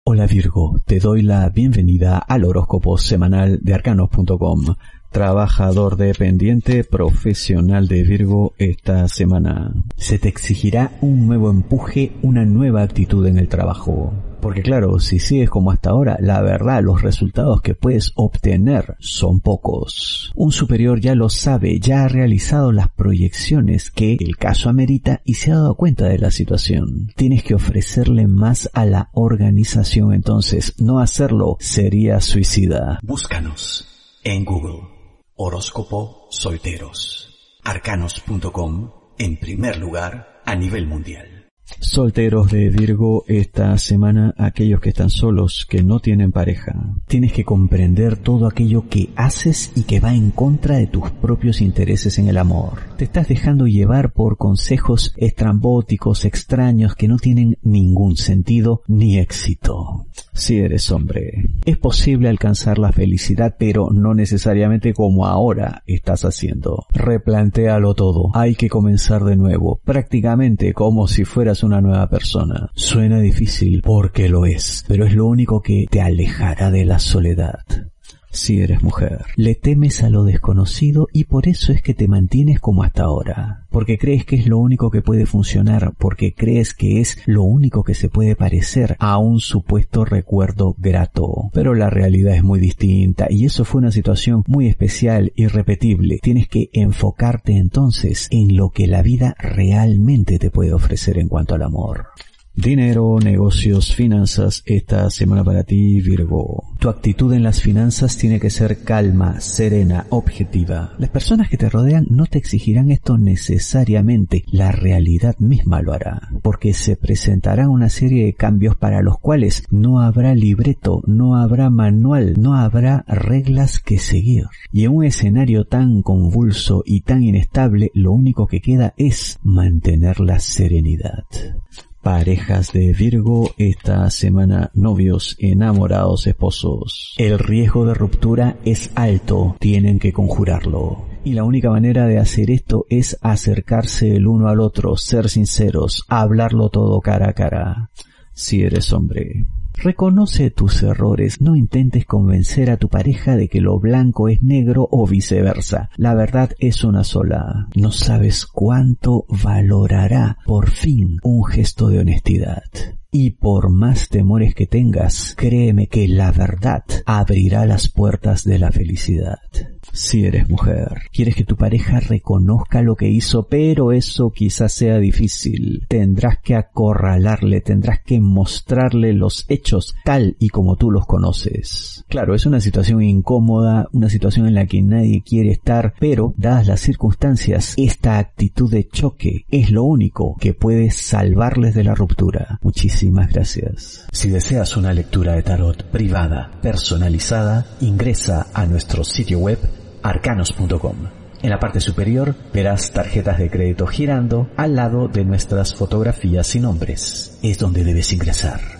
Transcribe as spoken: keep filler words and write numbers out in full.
Hola Virgo, te doy la bienvenida al horóscopo semanal de arcanos punto com. Trabajador dependiente profesional de Virgo esta semana. Se te exigirá un nuevo empuje, una nueva actitud en el trabajo. Porque claro, si sigues como hasta ahora, la verdad, los resultados que puedes obtener son pocos. Un superior ya lo sabe, ya ha realizado las proyecciones que el caso amerita y se ha dado cuenta de la situación. Tienes que ofrecerle más a la organización, entonces no hacerlo sería suicida. Búscanos en Google. Horóscopo Solteros. arcanos punto com en primer lugar a nivel mundial. Solteros de Virgo esta semana, aquellos que están solos, que no tienen pareja. Tienes que comprender todo aquello que haces y que va en contra de tus propios intereses en el amor. Te estás dejando llevar por consejos estrambóticos, extraños, que no tienen ningún sentido ni éxito. Si eres hombre, es posible alcanzar la felicidad, pero no necesariamente como ahora estás haciendo. Replantéalo todo. Hay que comenzar de nuevo, prácticamente como si fueras una nueva persona. Suena difícil porque lo es, pero es lo único que te alejará de la soledad. Si eres mujer, le temes a lo desconocido y por eso es que te mantienes como hasta ahora. Porque crees que es lo único que puede funcionar, porque crees que es lo único que se puede parecer a un supuesto recuerdo grato. Pero la realidad es muy distinta y eso fue una situación muy especial, irrepetible. Tienes que enfocarte entonces en lo que la vida realmente te puede ofrecer en cuanto al amor. Dinero, negocios, finanzas, esta semana para ti, Virgo. Tu actitud en las finanzas tiene que ser calma, serena, objetiva. Las personas que te rodean no te exigirán esto necesariamente, la realidad misma lo hará, porque se presentarán una serie de cambios para los cuales no habrá libreto, no habrá manual, no habrá reglas que seguir. Y en un escenario tan convulso y tan inestable, lo único que queda es mantener la serenidad. Parejas de Virgo esta semana, novios, enamorados, esposos. El riesgo de ruptura es alto, tienen que conjurarlo. Y la única manera de hacer esto es acercarse el uno al otro, ser sinceros, hablarlo todo cara a cara. Si eres hombre, reconoce tus errores, no intentes convencer a tu pareja de que lo blanco es negro o viceversa. La verdad es una sola. No sabes cuánto valorará por fin un gesto de honestidad. Y por más temores que tengas, créeme que la verdad abrirá las puertas de la felicidad. Si eres mujer, quieres que tu pareja reconozca lo que hizo, pero eso quizás sea difícil. Tendrás que acorralarle, tendrás que mostrarle los hechos tal y como tú los conoces. Claro, es una situación incómoda, una situación en la que nadie quiere estar, pero dadas las circunstancias, esta actitud de choque es lo único que puede salvarles de la ruptura. Muchísimas gracias. Si deseas una lectura de tarot privada, personalizada, ingresa a nuestro sitio web arcanos punto com. En la parte superior verás tarjetas de crédito girando al lado de nuestras fotografías y nombres. Es donde debes ingresar.